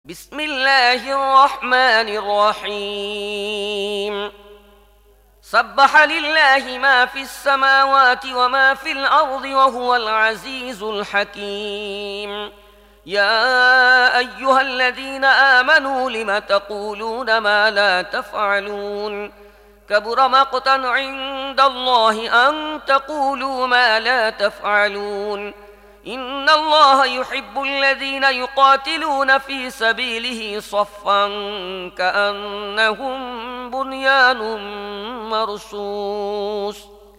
بسم الله الرحمن الرحيم سبح لله ما في السماوات وما في الأرض وهو العزيز الحكيم يا أيها الذين آمنوا لم تقولون ما لا تفعلون كبر مقتا عند الله أن تقولوا ما لا تفعلون إن الله يحب الذين يقاتلون في سبيله صفا كأنهم بنيان مرصوص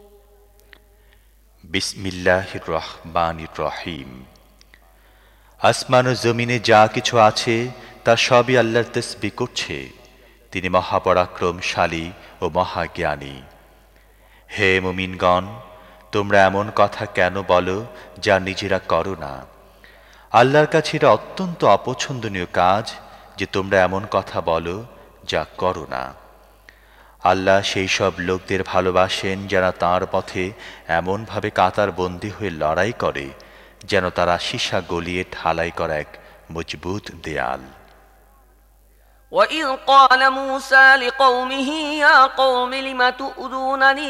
বিসমিল্লাহির রহমানির রহিম। আসমান ও জমিনে যা কিছু আছে তা সবই আল্লাহর তাসবিহ করছে। তিনি মহাপরাক্রমশালী ও মহাজ্ঞানী। হে মুমিনগণ, তোমরা এমন কথা কেন বলো যা নিজেরা করো না? আল্লাহর কাছে এটা অত্যন্ত অপছন্দনীয় কাজ যে তোমরা এমন কথা বলো যা করো না। আল্লাহ সেই সব লোকদের ভালোবাসেন যারা তাঁর পথে এমনভাবে কাতারবন্দী হয়ে লড়াই করে যেন তারা সীসা গলিয়ে ঢালাই করা এক মজবুত দেয়াল। وَإِذْ قَالَ مُوسَى لِقَوْمِهِ يَا قَوْمِ لِمَ تُؤْذُونَنِي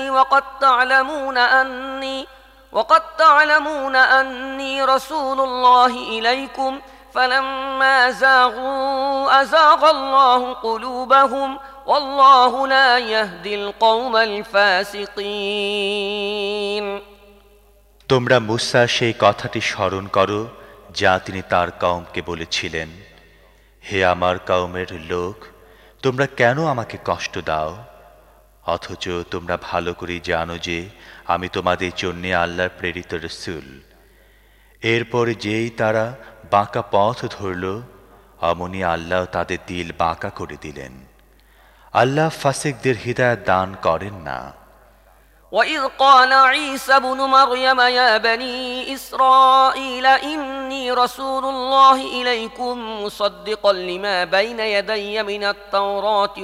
وَقَدْ تَعْلَمُونَ أَنِّي رَسُولُ اللَّهِ إِلَيْكُمْ فَلَمَّا زَاغُوا أَزَاغَ اللَّهُ قُلُوبَهُمْ وَاللَّهُ لَا يَهْدِي الْقَوْمَ الْفَاسِقِينَ। তোমরা মূসা সেই কথাটি স্মরণ করো যা তিনি তার কওমকে বলেছিলেন, হে আমার কওমের লোক, তোমরা কেন আমাকে কষ্ট দাও? অথচ তোমরা ভালো করে জানো যে আমি তোমাদের জন্য আল্লাহর প্রেরিত রাসূল। এরপর যেই তারা বাঁকা পথ ধরল, অমনি আল্লাহ তাদের দিল বাঁকা করে দিলেন। আল্লাহ ফাসিকদের হিদায়াত দান করেন না। وَإِذْ قَالَ عِيسَى ابْنُ مَرْيَمَ يَا بَنِي إِسْرَائِيلَ إِنِّي رَسُولُ اللَّهِ إِلَيْكُمْ مُصَدِّقًا لِمَا بَيْنَ يَدَيَّ مِنَ التَّوْرَاةِ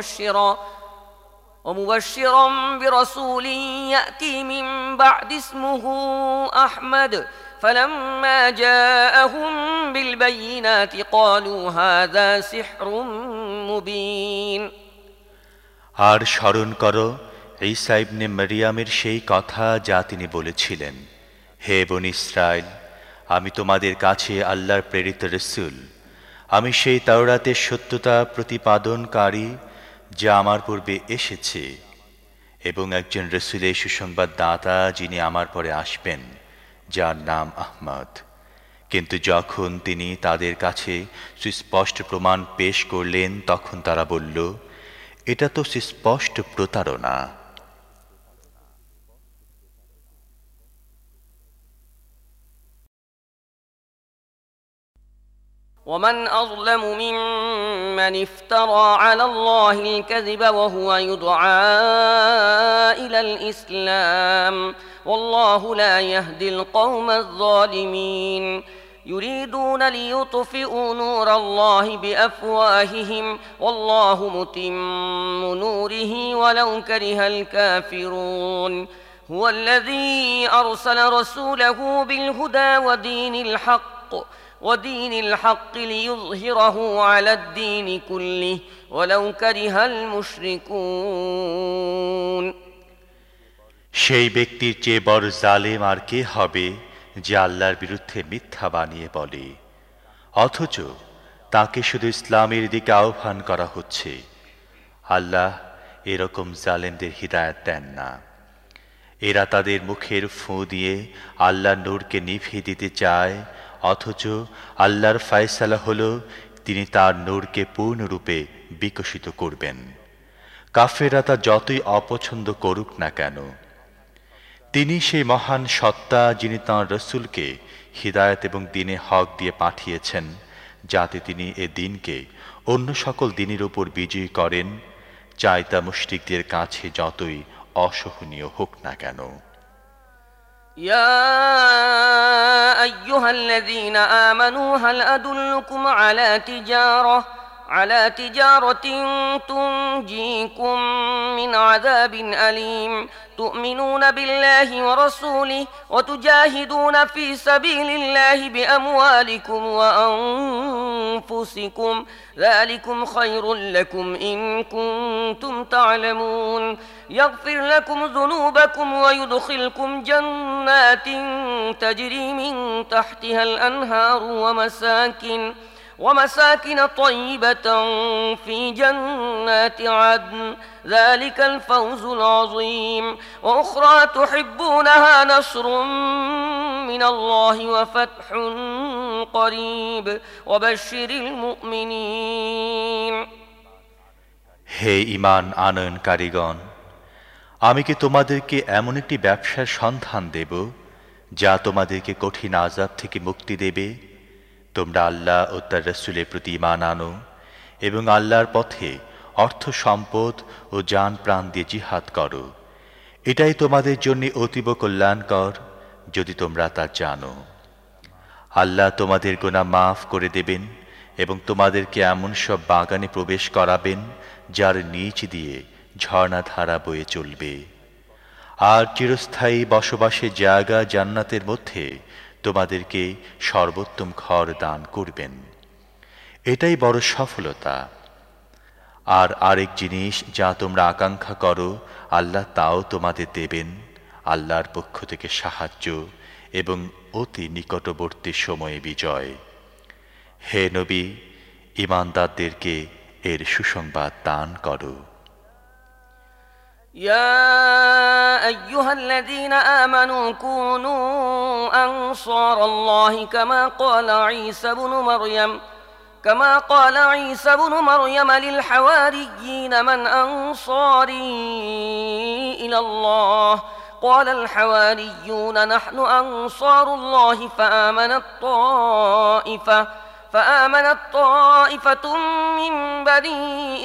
ومبشرا برسول يأتي من بعد اسمه أحمد فلما جاءهم بالبينات قالوا هذا سحر مبين। আর স্মরণ করো ঈসা ইবনে মারইয়ামের সেই কথা যা তিনি বলেছিলেন, হে বনী ইসরাইল, আমি তোমাদের কাছে আল্লাহর প্রেরিত রাসূল। আমি সেই তাওরাতের সত্যতা প্রতিপাদনকারী যা আমার পূর্বে এসেছে, এবং একজন রাসূলের সুসংবাদ দাতা যিনি আমার পরে আসবেন, যার নাম আহমদ। কিন্তু যখন তিনি তাদের কাছে সুস্পষ্ট প্রমাণ পেশ করলেন তখন তারা বলল, এটা তো সুস্পষ্ট প্রতারণা। ومن أظلم ممن افترى على الله الكذب وهو يدعى إلى الإسلام والله لا يهدي القوم الظالمين يريدون ليطفئوا نور الله بأفواههم والله متم نوره ولو كره الكافرون هو الذي أرسل رسوله بالهدى ودين الحق ليظهره على الدين كله ولو كره المشركون। সেই ব্যক্তির চেয়ে বড় জালেম আর কে হবে যে আল্লাহর বিরুদ্ধে মিথ্যা বানিয়ে বলে, অথচ তাকে শুধু ইসলামের দিকে আহ্বান করা হচ্ছে। আল্লাহ এরকম জালেমদের হিদায়াত দেন না। এরা তাদের মুখের ফুঁ দিয়ে আল্লাহর নূরকে নিভিয়ে দিতে চায়, অথচ আল্লাহর ফয়সালা হলো তিনি তার নূরকে পূর্ণরূপে বিকশিত করবেন, কাফেররা তা যতই অপছন্দ করুক না কেন। তিনি সেই মহান সত্তা যিনি তাঁর রাসূলকে হিদায়াত এবং দ্বীনে হক দিয়ে পাঠিয়েছেন, যাতে তিনি এ দ্বীনকে অন্য সকল দ্বীনের উপর বিজয়ী করেন, চাই তা মুশরিকদের কাছে যতই অসহনীয় হোক না কেন। يا أيها الذين آمنوا هل أدلكم على تجارة تنجيكم من عذاب أليم تؤمنون بالله ورسوله وتجاهدون في سبيل الله بأموالكم وأنفسكم ذلكم خير لكم إن كنتم تعلمون يغفر لكم ذنوبكم ويدخلكم جنات تجري من تحتها الأنهار ومساكن طيبة في جنات عدن ذلك الفوز العظيم وأخرى تحبونها نصر من الله وفتح قريب وبشر المؤمنين হে ঈমান আনয়নকারীগণ, আমি কি তোমাদেরকে এমন একটি ব্যবসার সন্ধান দেব যা তোমাদেরকে কঠিন আযাব থেকে মুক্তি দেবে? তোমরা আল্লাহ ও তার রাসূলের প্রতি ঈমান আনো এবং আল্লাহর পথে অর্থ সম্পদ ও জান প্রাণ দিয়ে জিহাদ করো। এটাই তোমাদের জন্য অতীব কল্যাণকর যদি তোমরা তা জানো। আল্লাহ তোমাদের গুনাহ মাফ করে দেবেন এবং তোমাদেরকে এমন সব বাগানে প্রবেশ করাবেন যার নিচ দিয়ে ঝর্ণাধারা বয়ে চলবে, আর চিরস্থায়ী বসবাসের জায়গা জান্নাতের মধ্যে তোমাদেরকে সর্বোত্তম ঘর দান করবেন। এটাই বড় সফলতা। আর আরেক জিনিস যা তোমরা আকাঙ্ক্ষা করো আল্লাহ তাও তোমাদের দেবেন, আল্লাহর পক্ষ থেকে সাহায্য এবং অতি নিকটবর্তী সময়ে বিজয়। হে নবী, ঈমানদারদেরকে এর সুসংবাদ দান করো। يا أيها الذين آمنوا كونوا أنصار الله كما قال عيسى بن مريم للحواريين من أنصاري إلى الله قال الحواريون نحن أنصار الله فآمنت طائفة من بني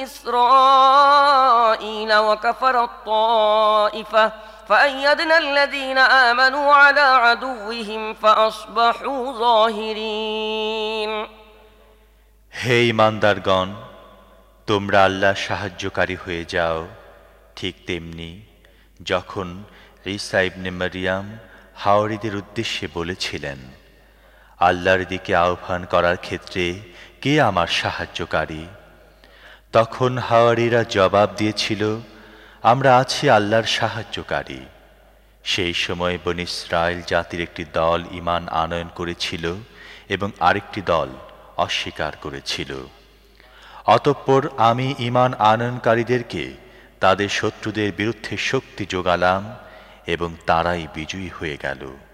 إسرائيل وكفرت طائفة فأيدنا الذين آمنوا على عدوهم فأصبحوا ظاهرين হে ঈমানদারগণ, তোমরা আল্লাহ সাহায্যকারী হয়ে যাও। ঠিক তেমনি যখন ঈসা ইবনে মারইয়াম হাওয়ারীদের উদ্দেশ্যে বলেছিলেন, আল্লাহর দিকে আহ্বান করার ক্ষেত্রে কে আমার সাহায্যকারী, তখন হাওয়ারীরা জবাব দিয়েছিল, আমরা আছি আল্লাহর সাহায্যকারী। সেই সময় বনী ইসরাইল জাতির একটি দল ঈমান আনয়ন করেছিল এবং আরেকটি দল অস্বীকার করেছিল। অতঃপর আমি ঈমান আনয়নকারীদেরকে তাদের শত্রুদের বিরুদ্ধে শক্তি যোগালাম এবং তারাই বিজয়ী হয়ে গেল।